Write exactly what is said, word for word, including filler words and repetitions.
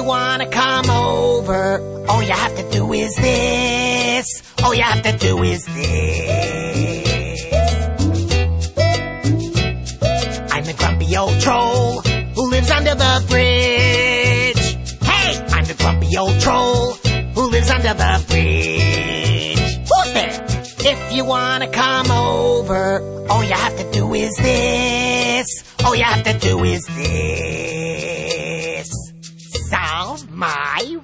wanna come over, all you have to do is this. All you have to do is this. I'm the grumpy old troll who lives under the bridge. Hey, I'm the grumpy old troll who lives under the bridge. Who's there? If you wanna come over, all you have to do is this. All you have to do is this. Solve my